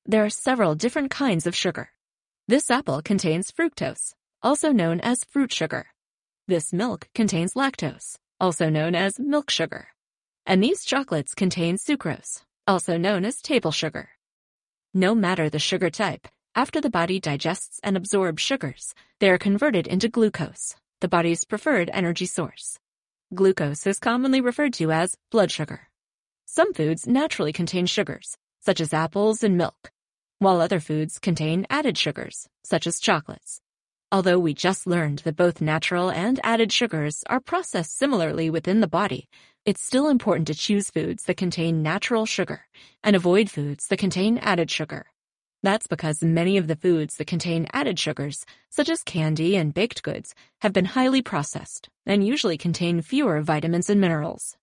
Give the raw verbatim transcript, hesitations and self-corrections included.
there are several different kinds of sugar. This apple contains fructose, also known as fruit sugar. This milk contains lactose, also known as milk sugar. And these chocolates contain sucrose, also known as table sugar. No matter the sugar type, after the body digests and absorbs sugars, they are converted into glucose, the body's preferred energy source. Glucose is commonly referred to as blood sugar. Some foods naturally contain sugars, such as apples and milk, while other foods contain added sugars, such as chocolates. Although we just learned that both natural and added sugars are processed similarly within the body, it's still important to choose foods that contain natural sugar and avoid foods that contain added sugar. That's because many of the foods that contain added sugars, such as candy and baked goods, have been highly processed and usually contain fewer vitamins and minerals.